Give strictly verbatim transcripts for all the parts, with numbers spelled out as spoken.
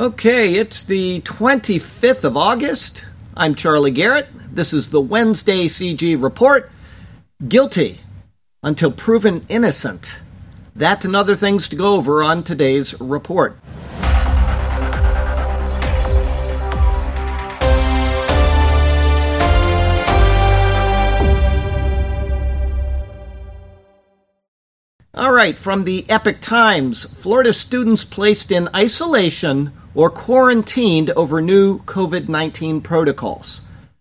Okay, it's the twenty-fifth of August. I'm Charlie Garrett. This is the Wednesday C G Report. Guilty until proven innocent. That and other things to go over on today's report. All right, from the Epoch Times, Florida students placed in isolation or quarantined over new covid nineteen protocols.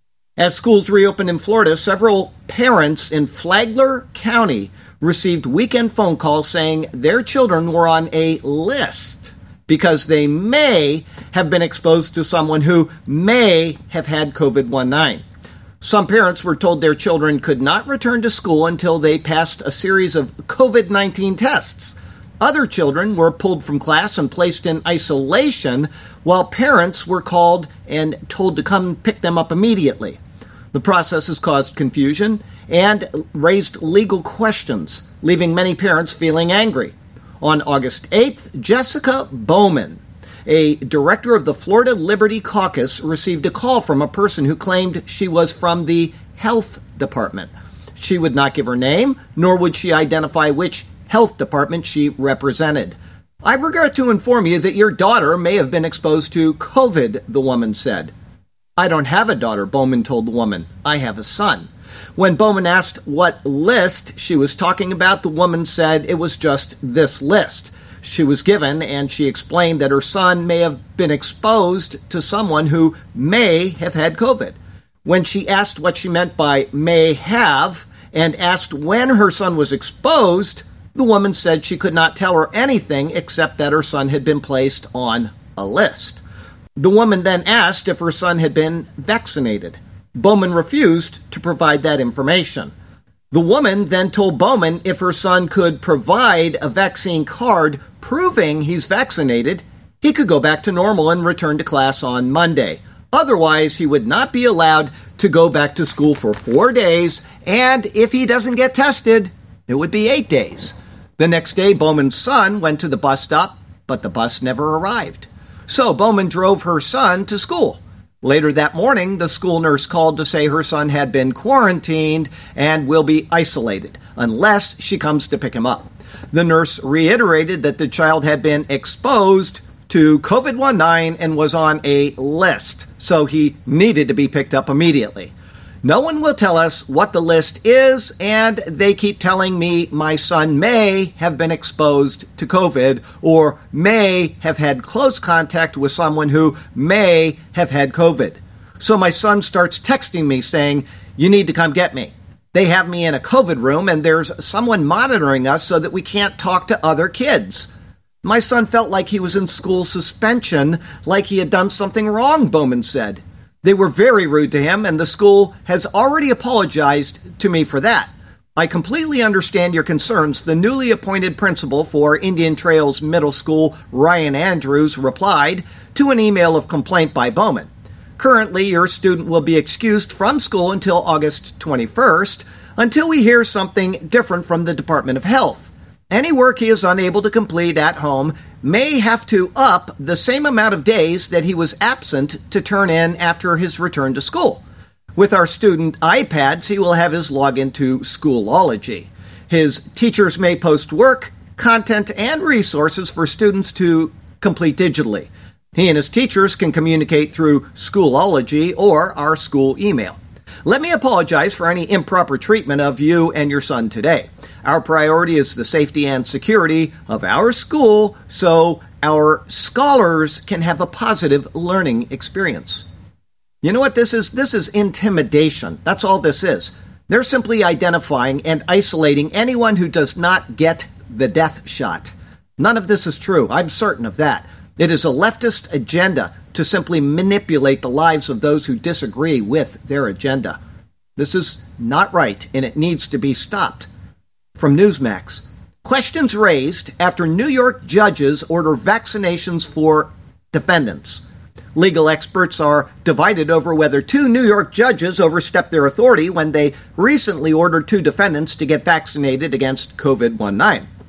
As schools reopened in Florida, several parents in Flagler County received weekend phone calls saying their children were on a list because they may have been exposed to someone who may have had covid nineteen. Some parents were told their children could not return to school until they passed a series of covid nineteen tests. Other children were pulled from class and placed in isolation, while parents were called and told to come pick them up immediately. The process has caused confusion and raised legal questions, leaving many parents feeling angry. On August eighth, Jessica Bowman, a director of the Florida Liberty Caucus, received a call from a person who claimed she was from the health department. She would not give her name, nor would she identify which health department she represented. I regret to inform you that your daughter may have been exposed to COVID, the woman said. I don't have a daughter, Bowman told the woman. I have a son. When Bowman asked what list she was talking about, the woman said it was just this list she was given, and she explained that her son may have been exposed to someone who may have had COVID. When she asked what she meant by may have and asked when her son was exposed, the woman said she could not tell her anything except that her son had been placed on a list. The woman then asked if her son had been vaccinated. Bowman refused to provide that information. The woman then told Bowman if her son could provide a vaccine card proving he's vaccinated, he could go back to normal and return to class on Monday. Otherwise, he would not be allowed to go back to school for four days, and if he doesn't get tested, it would be eight days. The next day, Bowman's son went to the bus stop, but the bus never arrived. So Bowman drove her son to school. Later that morning, the school nurse called to say her son had been quarantined and will be isolated unless she comes to pick him up. The nurse reiterated that the child had been exposed to covid nineteen and was on a list, so he needed to be picked up immediately. No one will tell us what the list is, and they keep telling me my son may have been exposed to COVID or may have had close contact with someone who may have had COVID. So my son starts texting me saying, you need to come get me. They have me in a COVID room, and there's someone monitoring us so that we can't talk to other kids. My son felt like he was in school suspension, like he had done something wrong, Bowman said. They were very rude to him, and the school has already apologized to me for that. I completely understand your concerns, the newly appointed principal for Indian Trails Middle School, Ryan Andrews, replied to an email of complaint by Bowman. Currently, your student will be excused from school until August twenty-first, until we hear something different from the Department of Health. Any work he is unable to complete at home may have to up the same amount of days that he was absent to turn in after his return to school. With our student iPads, he will have his login to Schoolology. His teachers may post work, content, and resources for students to complete digitally. He and his teachers can communicate through Schoolology or our school email. Let me apologize for any improper treatment of you and your son today. Our priority is the safety and security of our school so our scholars can have a positive learning experience. You know what this is? This is intimidation. That's all this is. They're simply identifying and isolating anyone who does not get the death shot. None of this is true. I'm certain of that. It is a leftist agenda to simply manipulate the lives of those who disagree with their agenda. This is not right, and it needs to be stopped. From Newsmax, questions raised after New York judges order vaccinations for defendants. Legal experts are divided over whether two New York judges overstepped their authority when they recently ordered two defendants to get vaccinated against covid nineteen.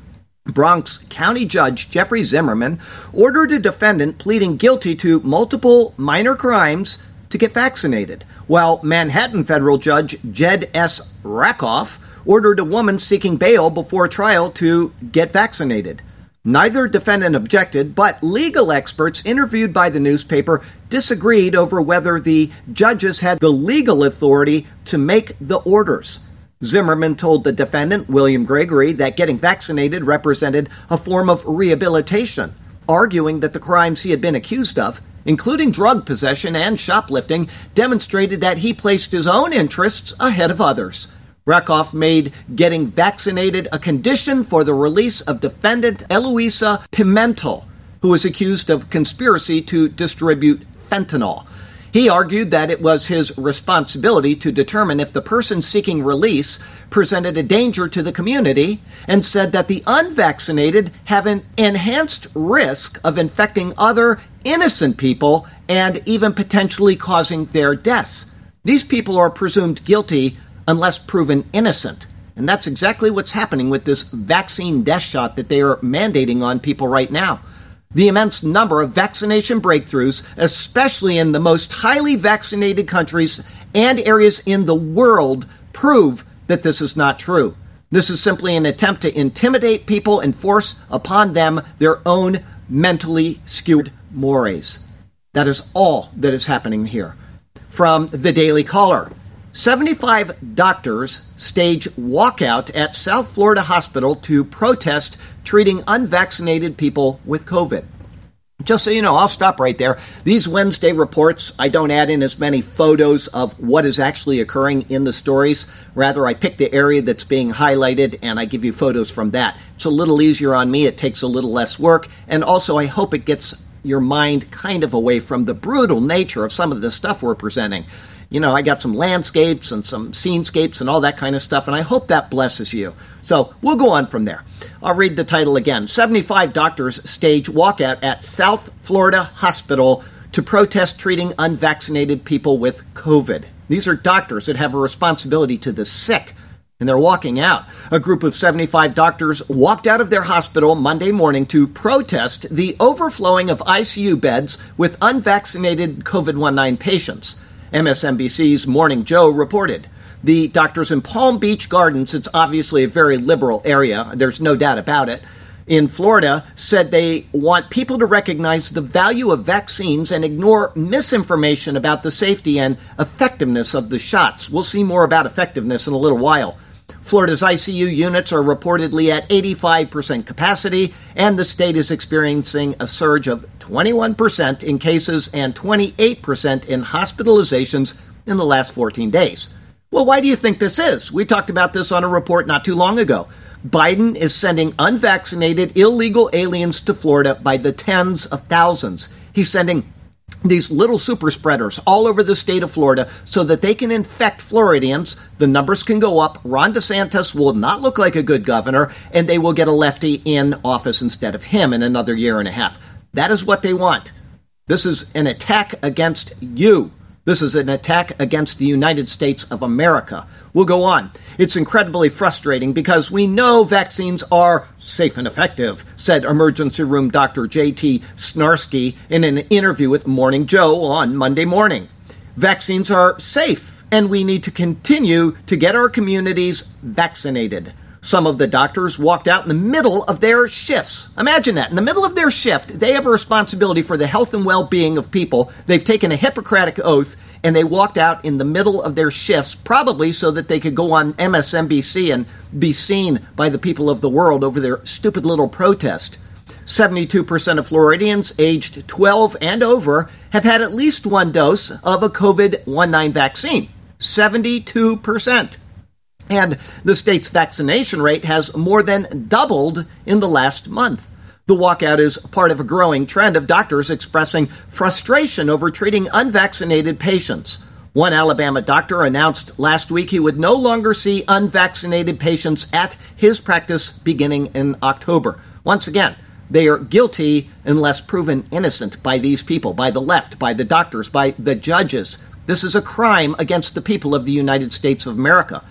Bronx County Judge Jeffrey Zimmerman ordered a defendant pleading guilty to multiple minor crimes to get vaccinated, while Manhattan federal judge Jed S. Rakoff ordered a woman seeking bail before trial to get vaccinated. Neither defendant objected, but legal experts interviewed by the newspaper disagreed over whether the judges had the legal authority to make the orders. Zimmerman told the defendant, William Gregory, that getting vaccinated represented a form of rehabilitation, arguing that the crimes he had been accused of, including drug possession and shoplifting, demonstrated that he placed his own interests ahead of others. Rakoff made getting vaccinated a condition for the release of defendant Eloisa Pimentel, who was accused of conspiracy to distribute fentanyl. He argued that it was his responsibility to determine if the person seeking release presented a danger to the community, and said that the unvaccinated have an enhanced risk of infecting other innocent people and even potentially causing their deaths. These people are presumed guilty unless proven innocent. And that's exactly what's happening with this vaccine death shot that they are mandating on people right now. The immense number of vaccination breakthroughs, especially in the most highly vaccinated countries and areas in the world, prove that this is not true. This is simply an attempt to intimidate people and force upon them their own mentally skewed mores. That is all that is happening here. From the Daily Caller, seventy-five doctors stage walkout at South Florida Hospital to protest treating unvaccinated people with COVID. Just so you know, I'll stop right there. These Wednesday reports, I don't add in as many photos of what is actually occurring in the stories. Rather, I pick the area that's being highlighted and I give you photos from that. It's a little easier on me. It takes a little less work. And also, I hope it gets your mind kind of away from the brutal nature of some of the stuff we're presenting. You know, I got some landscapes and some scenescapes and all that kind of stuff, and I hope that blesses you. So we'll go on from there. I'll read the title again. seventy-five doctors stage walkout at South Florida Hospital to protest treating unvaccinated people with COVID. These are doctors that have a responsibility to the sick, and they're walking out. A group of seventy-five doctors walked out of their hospital Monday morning to protest the overflowing of I C U beds with unvaccinated COVID nineteen patients. M S N B C's Morning Joe reported. The doctors in Palm Beach Gardens, it's obviously a very liberal area, there's no doubt about it, in Florida, said they want people to recognize the value of vaccines and ignore misinformation about the safety and effectiveness of the shots. We'll see more about effectiveness in a little while. Florida's I C U units are reportedly at eighty-five percent capacity, and the state is experiencing a surge of twenty-one percent in cases and twenty-eight percent in hospitalizations in the last fourteen days. Well, why do you think this is? We talked about this on a report not too long ago. Biden is sending unvaccinated illegal aliens to Florida by the tens of thousands. He's sending these little super spreaders all over the state of Florida so that they can infect Floridians. The numbers can go up. Ron DeSantis will not look like a good governor, and they will get a lefty in office instead of him in another year and a half. That is what they want. This is an attack against you. This is an attack against the United States of America. We'll go on. It's incredibly frustrating because we know vaccines are safe and effective, said emergency room Doctor J T Snarsky in an interview with Morning Joe on Monday morning. Vaccines are safe, and we need to continue to get our communities vaccinated. Some of the doctors walked out in the middle of their shifts. Imagine that. In the middle of their shift, they have a responsibility for the health and well-being of people. They've taken a Hippocratic oath, and they walked out in the middle of their shifts, probably so that they could go on M S N B C and be seen by the people of the world over their stupid little protest. seventy-two percent of Floridians aged twelve and over have had at least one dose of a COVID nineteen vaccine. seventy-two percent. And the state's vaccination rate has more than doubled in the last month. The walkout is part of a growing trend of doctors expressing frustration over treating unvaccinated patients. One Alabama doctor announced last week he would no longer see unvaccinated patients at his practice beginning in October. Once again, they are guilty unless proven innocent by these people, by the left, by the doctors, by the judges. This is a crime against the people of the United States of America.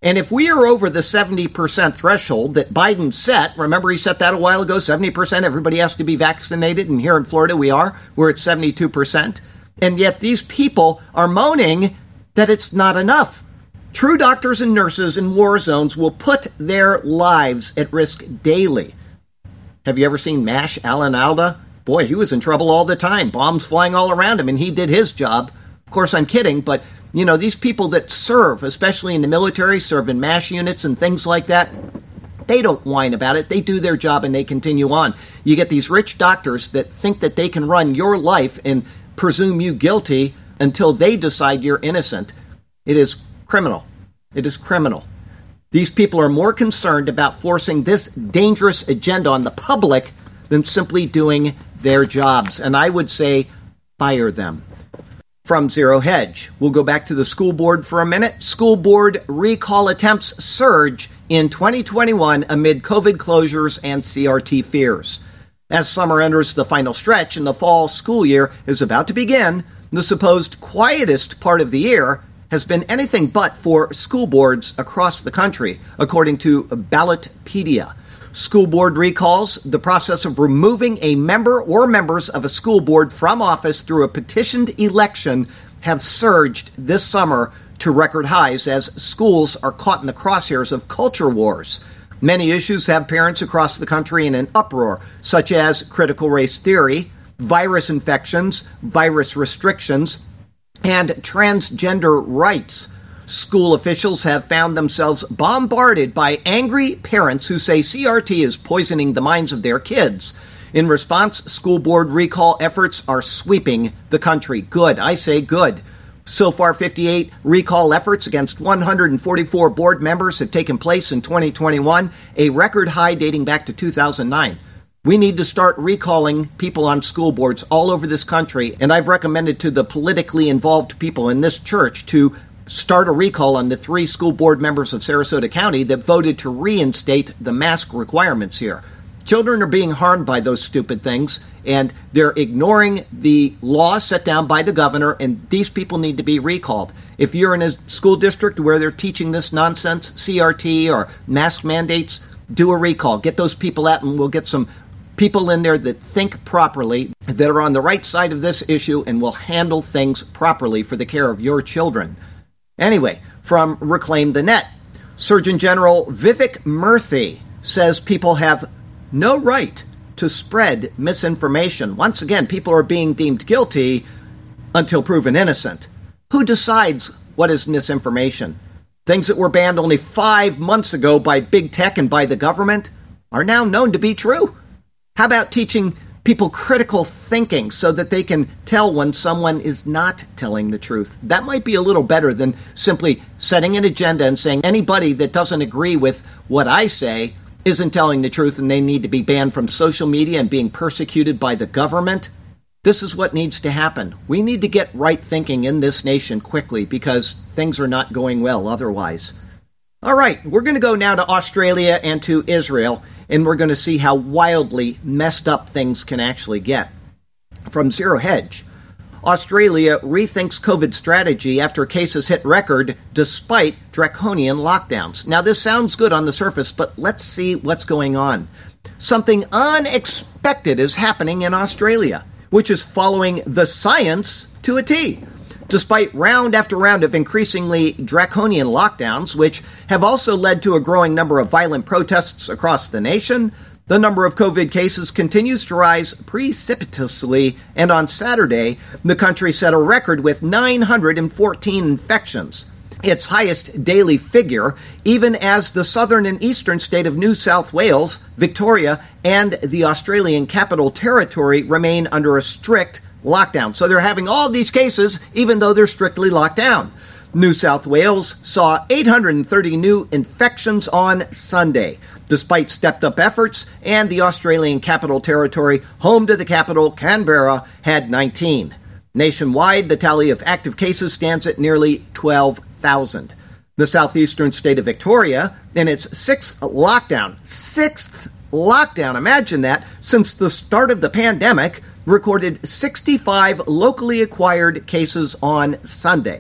And if we are over the seventy percent threshold that Biden set, remember he set that a while ago, seventy percent, everybody has to be vaccinated, and here in Florida we are, we're at seventy-two percent. And yet these people are moaning that it's not enough. True doctors and nurses in war zones will put their lives at risk daily. Have you ever seen MASH Alan Alda? Boy, he was in trouble all the time. Bombs flying all around him, and he did his job. Of course, I'm kidding, but, you know, these people that serve, especially in the military, serve in MASH units and things like that, they don't whine about it. They do their job and they continue on. You get these rich doctors that think that they can run your life and presume you guilty until they decide you're innocent. It is criminal. It is criminal. These people are more concerned about forcing this dangerous agenda on the public than simply doing their jobs. And I would say, fire them. From Zero Hedge, we'll go back to the school board for a minute. School board recall attempts surge in twenty twenty-one amid COVID closures and C R T fears. As summer enters the final stretch and the fall school year is about to begin, the supposed quietest part of the year has been anything but for school boards across the country, according to Ballotpedia. School board recalls, the process of removing a member or members of a school board from office through a petitioned election, have surged this summer to record highs as schools are caught in the crosshairs of culture wars. Many issues have parents across the country in an uproar, such as critical race theory, virus infections, virus restrictions, and transgender rights. School officials have found themselves bombarded by angry parents who say C R T is poisoning the minds of their kids. In response, school board recall efforts are sweeping the country. Good, I say good. So far, fifty-eight recall efforts against one hundred forty-four board members have taken place in twenty twenty-one, a record high dating back to two thousand nine. We need to start recalling people on school boards all over this country, and I've recommended to the politically involved people in this church to start a recall on the three school board members of Sarasota County that voted to reinstate the mask requirements here. Children are being harmed by those stupid things, and they're ignoring the law set down by the governor, and these people need to be recalled. If you're in a school district where they're teaching this nonsense, C R T or mask mandates, do a recall. Get those people out, and we'll get some people in there that think properly, that are on the right side of this issue, and will handle things properly for the care of your children. Anyway, from Reclaim the Net, Surgeon General Vivek Murthy says people have no right to spread misinformation. Once again, people are being deemed guilty until proven innocent. Who decides what is misinformation? Things that were banned only five months ago by big tech and by the government are now known to be true. How about teaching people critical thinking so that they can tell when someone is not telling the truth? That might be a little better than simply setting an agenda and saying anybody that doesn't agree with what I say isn't telling the truth and they need to be banned from social media and being persecuted by the government. This is what needs to happen. We need to get right thinking in this nation quickly because things are not going well otherwise. All right, we're going to go now to Australia and to Israel, and we're going to see how wildly messed up things can actually get. From Zero Hedge, Australia rethinks COVID strategy after cases hit record despite draconian lockdowns. Now, this sounds good on the surface, but let's see what's going on. Something unexpected is happening in Australia, which is following the science to a T. Despite round after round of increasingly draconian lockdowns, which have also led to a growing number of violent protests across the nation, the number of COVID cases continues to rise precipitously, and on Saturday, the country set a record with nine hundred fourteen infections, its highest daily figure, even as the southern and eastern state of New South Wales, Victoria, and the Australian Capital Territory remain under a strict lockdown. So they're having all these cases, even though they're strictly locked down. New South Wales saw eight hundred thirty new infections on Sunday, despite stepped-up efforts, and the Australian Capital Territory, home to the capital, Canberra, had nineteen. Nationwide, the tally of active cases stands at nearly twelve thousand. The southeastern state of Victoria, in its sixth lockdown, sixth lockdown, imagine that, since the start of the pandemic, recorded sixty-five locally acquired cases on Sunday.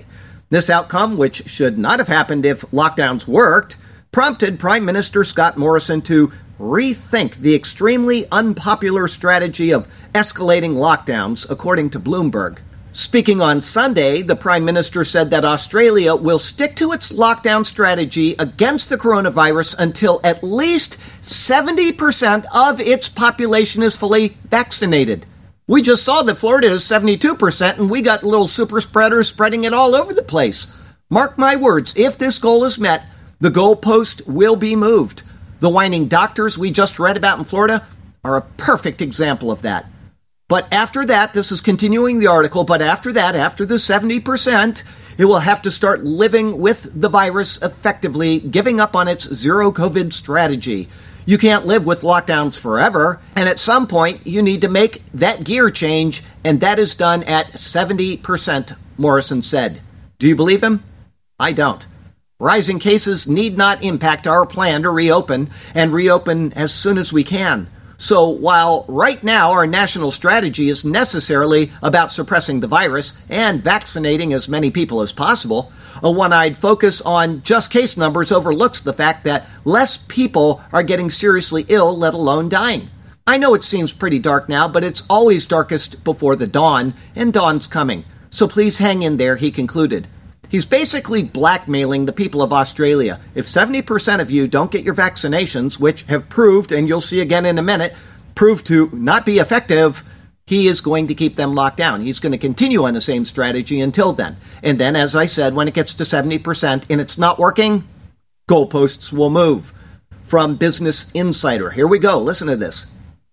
This outcome, which should not have happened if lockdowns worked, prompted Prime Minister Scott Morrison to rethink the extremely unpopular strategy of escalating lockdowns, according to Bloomberg. Speaking on Sunday, the Prime Minister said that Australia will stick to its lockdown strategy against the coronavirus until at least seventy percent of its population is fully vaccinated. We just saw that Florida is seventy-two percent, and we got little super spreaders spreading it all over the place. Mark my words, if this goal is met, the goalpost will be moved. The whining doctors we just read about in Florida are a perfect example of that. But after that, this is continuing the article, but after that, after the seventy percent, it will have to start living with the virus effectively, giving up on its zero COVID strategy. You can't live with lockdowns forever, and at some point, you need to make that gear change, and that is done at seventy percent, Morrison said. Do you believe him? I don't. Rising cases need not impact our plan to reopen, and reopen as soon as we can. So while right now our national strategy is necessarily about suppressing the virus and vaccinating as many people as possible, a one-eyed focus on just case numbers overlooks the fact that less people are getting seriously ill, let alone dying. I know it seems pretty dark now, but it's always darkest before the dawn, and dawn's coming. So please hang in there, he concluded. He's basically blackmailing the people of Australia. If seventy percent of you don't get your vaccinations, which have proved, and you'll see again in a minute, proved to not be effective, he is going to keep them locked down. He's going to continue on the same strategy until then. And then, as I said, when it gets to seventy percent and it's not working, goalposts will move. From Business Insider, here we go. Listen to this.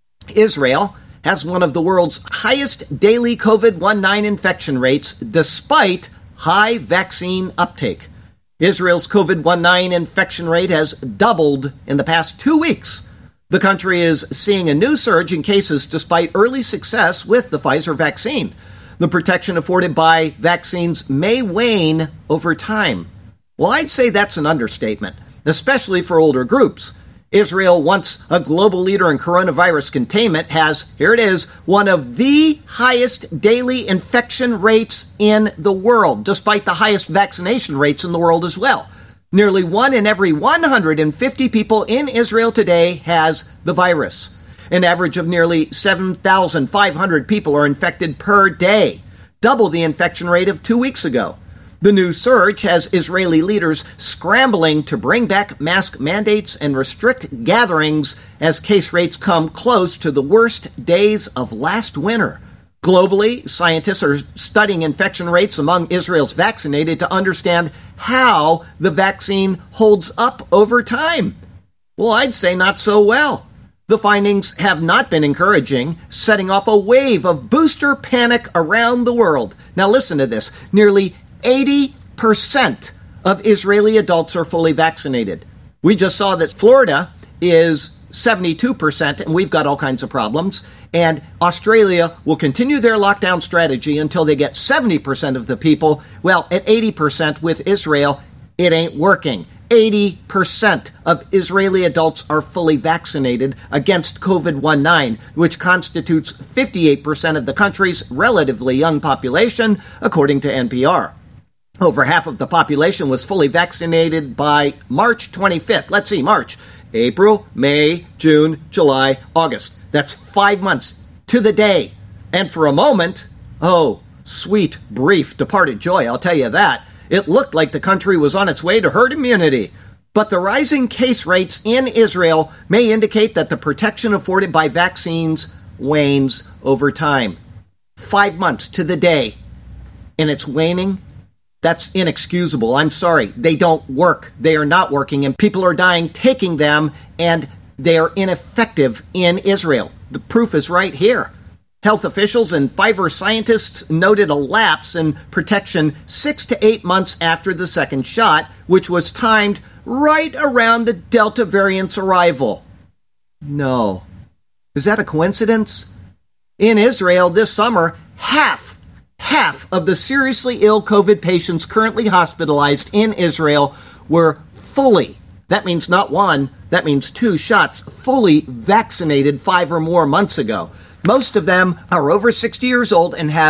Israel has one of the world's highest daily COVID nineteen infection rates despite high vaccine uptake. Israel's COVID nineteen infection rate has doubled in the past two weeks. The country is seeing a new surge in cases despite early success with the Pfizer vaccine. The protection afforded by vaccines may wane over time. Well, I'd say that's an understatement, especially for older groups. Israel, once a global leader in coronavirus containment, has, here it is, one of the highest daily infection rates in the world, despite the highest vaccination rates in the world as well. Nearly one in every one hundred fifty people in Israel today has the virus. An average of nearly seven thousand five hundred people are infected per day, double the infection rate of two weeks ago. The new surge has Israeli leaders scrambling to bring back mask mandates and restrict gatherings as case rates come close to the worst days of last winter. Globally, scientists are studying infection rates among Israel's vaccinated to understand how the vaccine holds up over time. Well, I'd say not so well. The findings have not been encouraging, setting off a wave of booster panic around the world. Now listen to this. Nearly eighty percent of Israeli adults are fully vaccinated. We just saw that Florida is seventy-two percent, and we've got all kinds of problems. And Australia will continue their lockdown strategy until they get seventy percent of the people. Well, at eighty percent with Israel, it ain't working. eighty percent of Israeli adults are fully vaccinated against COVID nineteen, which constitutes fifty-eight percent of the country's relatively young population, according to N P R. Over half of the population was fully vaccinated by March twenty-fifth. Let's see, March, April, May, June, July, August. That's five months to the day. And for a moment, oh, sweet, brief, departed joy, I'll tell you that, it looked like the country was on its way to herd immunity. But the rising case rates in Israel may indicate that the protection afforded by vaccines wanes over time. Five months to the day, and it's waning. That's inexcusable. I'm sorry. They don't work. They are not working, and people are dying taking them, and they are ineffective in Israel. The proof is right here. Health officials and Pfizer scientists noted a lapse in protection six to eight months after the second shot, which was timed right around the Delta variant's arrival. No. Is that a coincidence? In Israel this summer, half Half of the seriously ill COVID patients currently hospitalized in Israel were fully, that means not one, that means two shots, fully vaccinated five or more months ago. Most of them are over sixty years old and have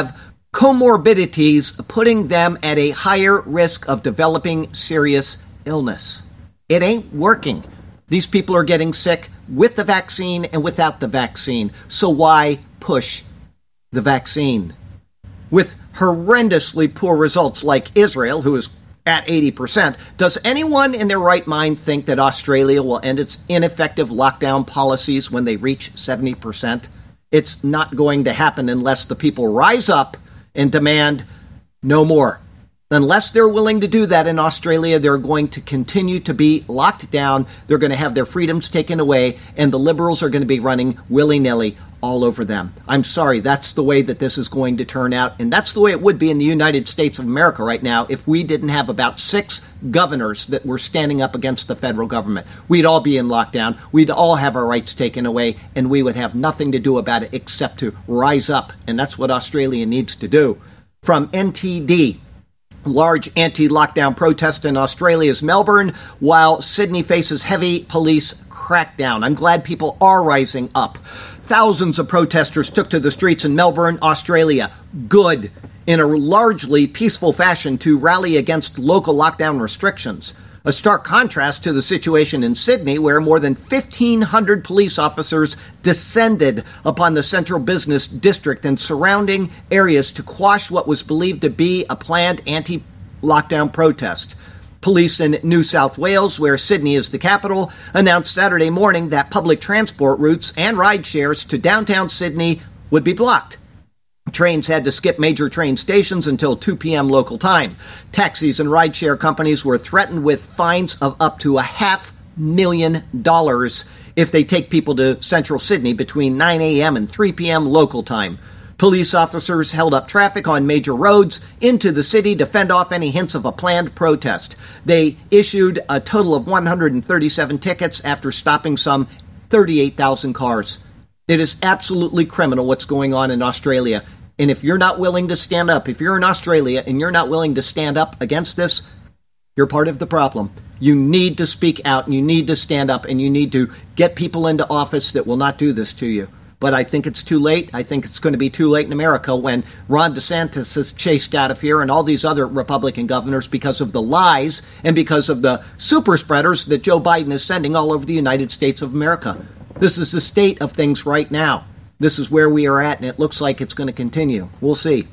comorbidities, putting them at a higher risk of developing serious illness. It ain't working. These people are getting sick with the vaccine and without the vaccine. So why push the vaccine? With horrendously poor results like Israel, who is at eighty percent, does anyone in their right mind think that Australia will end its ineffective lockdown policies when they reach seventy percent? It's not going to happen unless the people rise up and demand no more. Unless they're willing to do that in Australia, they're going to continue to be locked down. They're going to have their freedoms taken away, and the liberals are going to be running willy-nilly all over them. I'm sorry, that's the way that this is going to turn out, and that's the way it would be in the United States of America right now if we didn't have about six governors that were standing up against the federal government. We'd all be in lockdown, we'd all have our rights taken away, and we would have nothing to do about it except to rise up, and that's what Australia needs to do. From N T D, large anti-lockdown protest in Australia's Melbourne, while Sydney faces heavy police crackdown. I'm glad people are rising up. Thousands of protesters took to the streets in Melbourne, Australia. Good. In a largely peaceful fashion to rally against local lockdown restrictions. A stark contrast to the situation in Sydney, where more than fifteen hundred police officers descended upon the central business district and surrounding areas to quash what was believed to be a planned anti-lockdown protest. Police in New South Wales, where Sydney is the capital, announced Saturday morning that public transport routes and ride shares to downtown Sydney would be blocked. Trains had to skip major train stations until two p.m. local time. Taxis and rideshare companies were threatened with fines of up to a half million dollars if they take people to central Sydney between nine a.m. and three p.m. local time. Police officers held up traffic on major roads into the city to fend off any hints of a planned protest. They issued a total of one hundred thirty-seven tickets after stopping some thirty-eight thousand cars. It is absolutely criminal what's going on in Australia. And if you're not willing to stand up, if you're in Australia and you're not willing to stand up against this, you're part of the problem. You need to speak out, and you need to stand up, and you need to get people into office that will not do this to you. But I think it's too late. I think it's going to be too late in America when Ron DeSantis is chased out of here and all these other Republican governors because of the lies and because of the super spreaders that Joe Biden is sending all over the United States of America. This is the state of things right now. This is where we are at, and it looks like it's going to continue. We'll see.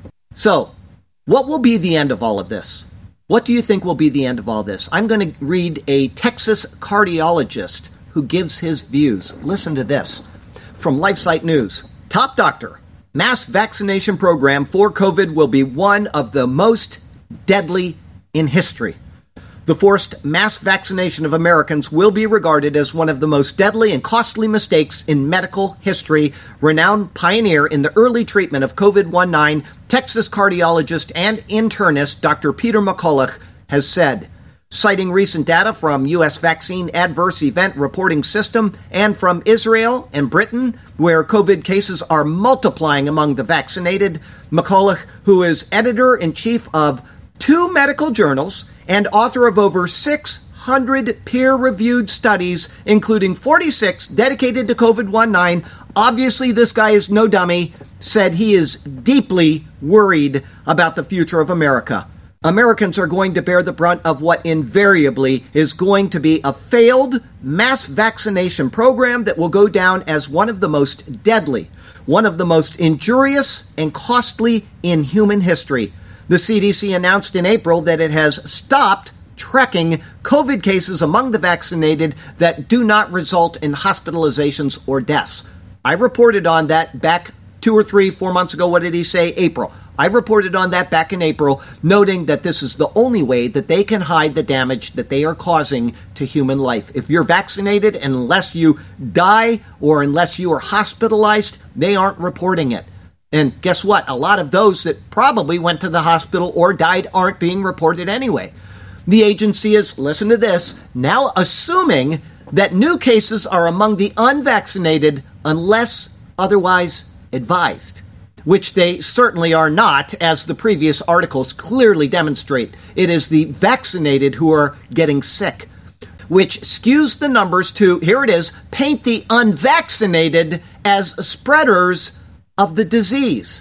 So, what will be the end of all of this? What do you think will be the end of all this? I'm going to read a Texas cardiologist who gives his views. Listen to this. From LifeSite News. Top doctor. Mass vaccination program for COVID will be one of the most deadly in history. The forced mass vaccination of Americans will be regarded as one of the most deadly and costly mistakes in medical history. Renowned pioneer in the early treatment of COVID nineteen, Texas cardiologist and internist Doctor Peter McCullough has said, citing recent data from U S Vaccine Adverse Event Reporting System and from Israel and Britain, where COVID cases are multiplying among the vaccinated. McCullough, who is editor-in-chief of two medical journals and author of over six hundred peer-reviewed studies, including forty-six dedicated to COVID nineteen, obviously this guy is no dummy, said he is deeply worried about the future of America. Americans are going to bear the brunt of what invariably is going to be a failed mass vaccination program that will go down as one of the most deadly, one of the most injurious and costly in human history. The C D C announced in April that it has stopped tracking COVID cases among the vaccinated that do not result in hospitalizations or deaths. I reported on that back two or three, four months ago. What did he say? April. I reported on that back in April, noting that this is the only way that they can hide the damage that they are causing to human life. If you're vaccinated, unless you die or unless you are hospitalized, they aren't reporting it. And guess what? A lot of those that probably went to the hospital or died aren't being reported anyway. The agency is, listen to this, now assuming that new cases are among the unvaccinated unless otherwise advised, which they certainly are not, as the previous articles clearly demonstrate. It is the vaccinated who are getting sick, which skews the numbers to, here it is, paint the unvaccinated as spreaders of the disease.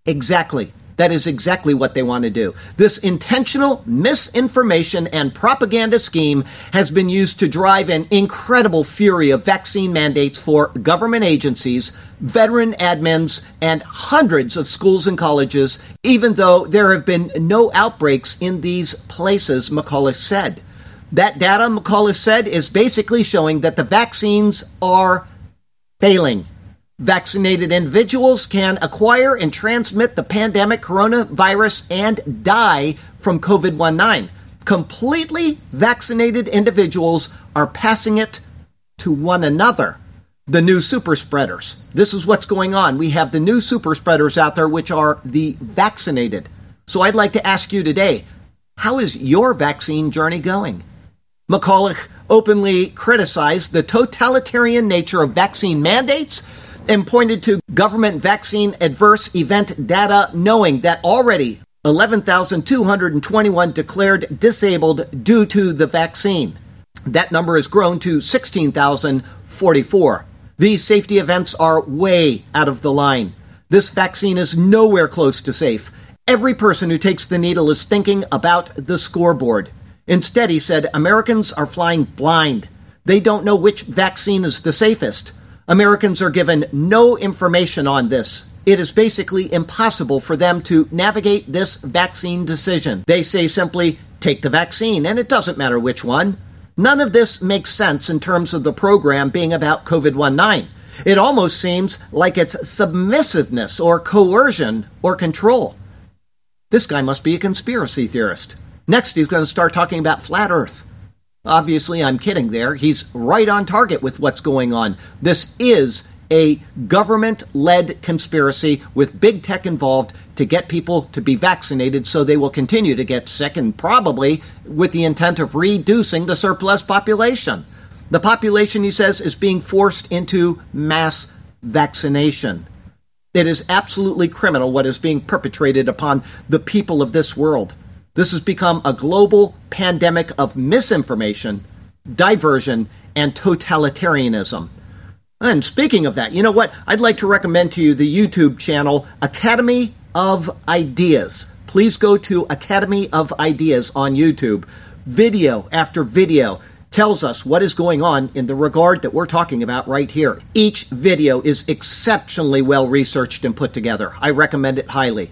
Exactly. That is exactly what they want to do. This intentional misinformation and propaganda scheme has been used to drive an incredible fury of vaccine mandates for government agencies, veteran admins, and hundreds of schools and colleges, even though there have been no outbreaks in these places, McCullough said. That data, McCullough said, is basically showing that the vaccines are failing. Vaccinated individuals can acquire and transmit the pandemic coronavirus and die from COVID nineteen. Completely vaccinated individuals are passing it to one another. The new super spreaders. This is what's going on. We have the new super spreaders out there, which are the vaccinated. So I'd like to ask you today, how is your vaccine journey going? McCullough openly criticized the totalitarian nature of vaccine mandates and pointed to government vaccine adverse event data, knowing that already eleven thousand two hundred twenty-one declared disabled due to the vaccine. That number has grown to sixteen thousand forty-four. These safety events are way out of the line. This vaccine is nowhere close to safe. Every person who takes the needle is thinking about the scoreboard. Instead, he said, Americans are flying blind. They don't know which vaccine is the safest. Americans are given no information on this. It is basically impossible for them to navigate this vaccine decision. They say simply, take the vaccine, and it doesn't matter which one. None of this makes sense in terms of the program being about COVID nineteen. It almost seems like it's submissiveness or coercion or control. This guy must be a conspiracy theorist. Next, he's going to start talking about flat Earth. Obviously, I'm kidding there. He's right on target with what's going on. This is a government-led conspiracy with big tech involved to get people to be vaccinated so they will continue to get sick, and probably with the intent of reducing the surplus population. The population, he says, is being forced into mass vaccination. It is absolutely criminal what is being perpetrated upon the people of this world. This has become a global pandemic of misinformation, diversion, and totalitarianism. And speaking of that, you know what? I'd like to recommend to you the YouTube channel Academy of Ideas. Please go to Academy of Ideas on YouTube. Video after video tells us what is going on in the regard that we're talking about right here. Each video is exceptionally well researched and put together. I recommend it highly.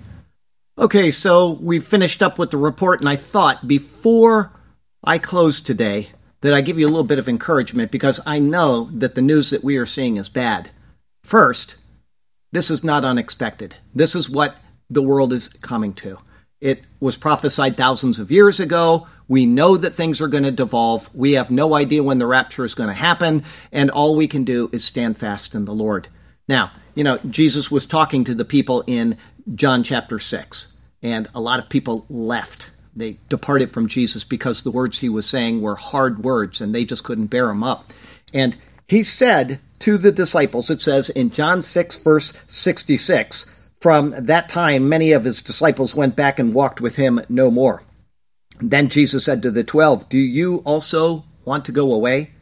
Okay, so we finished up with the report, and I thought before I close today that I give you a little bit of encouragement because I know that the news that we are seeing is bad. First, this is not unexpected. This is what the world is coming to. It was prophesied thousands of years ago. We know that things are going to devolve. We have no idea when the rapture is going to happen, and all we can do is stand fast in the Lord. Now, you know, Jesus was talking to the people in John chapter six, and a lot of people left. They departed from Jesus because the words he was saying were hard words, and they just couldn't bear them up. And he said to the disciples, it says in John six, verse sixty-six, from that time many of his disciples went back and walked with him no more. Then Jesus said to the twelve, do you also want to go away?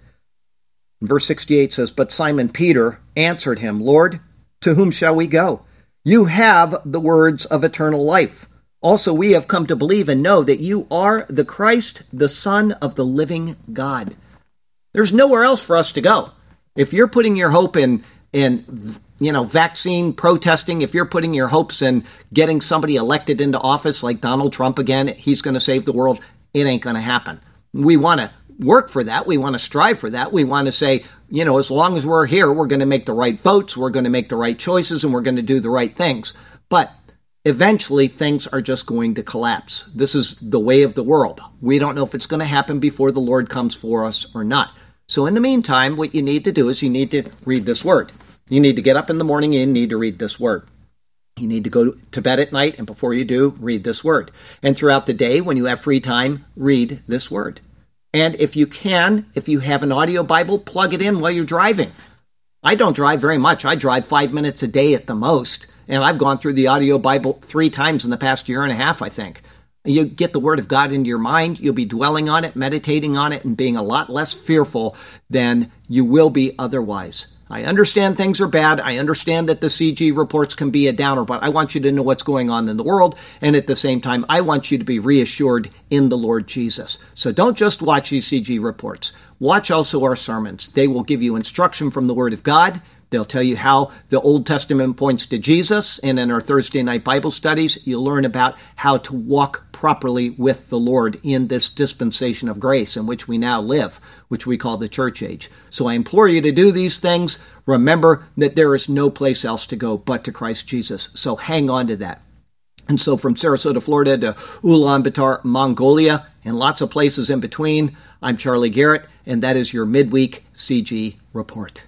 Verse sixty-eight says, but Simon Peter answered him, Lord, to whom shall we go? You have the words of eternal life. Also, we have come to believe and know that you are the Christ, the Son of the living God. There's nowhere else for us to go. If you're putting your hope in, in you know, vaccine protesting, if you're putting your hopes in getting somebody elected into office like Donald Trump again, he's going to save the world, it ain't going to happen. We want to work for that. We want to strive for that. We want to say, you know, as long as we're here, we're going to make the right votes, we're going to make the right choices, and we're going to do the right things. But eventually, things are just going to collapse. This is the way of the world. We don't know if it's going to happen before the Lord comes for us or not. So in the meantime, what you need to do is you need to read this word. You need to get up in the morning and you need to read this word. You need to go to bed at night, and before you do, read this word. And throughout the day, when you have free time, read this word. And if you can, if you have an audio Bible, plug it in while you're driving. I don't drive very much. I drive five minutes a day at the most. And I've gone through the audio Bible three times in the past year and a half, I think. You get the Word of God into your mind, you'll be dwelling on it, meditating on it, and being a lot less fearful than you will be otherwise. I understand things are bad. I understand that the C G reports can be a downer, but I want you to know what's going on in the world. And at the same time, I want you to be reassured in the Lord Jesus. So don't just watch these C G reports. Watch also our sermons. They will give you instruction from the Word of God. They'll tell you how the Old Testament points to Jesus. And in our Thursday night Bible studies, you'll learn about how to walk properly with the Lord in this dispensation of grace in which we now live, which we call the church age. So I implore you to do these things. Remember that there is no place else to go but to Christ Jesus. So hang on to that. And so from Sarasota, Florida to Ulaanbaatar, Mongolia, and lots of places in between, I'm Charlie Garrett, and that is your midweek C G report.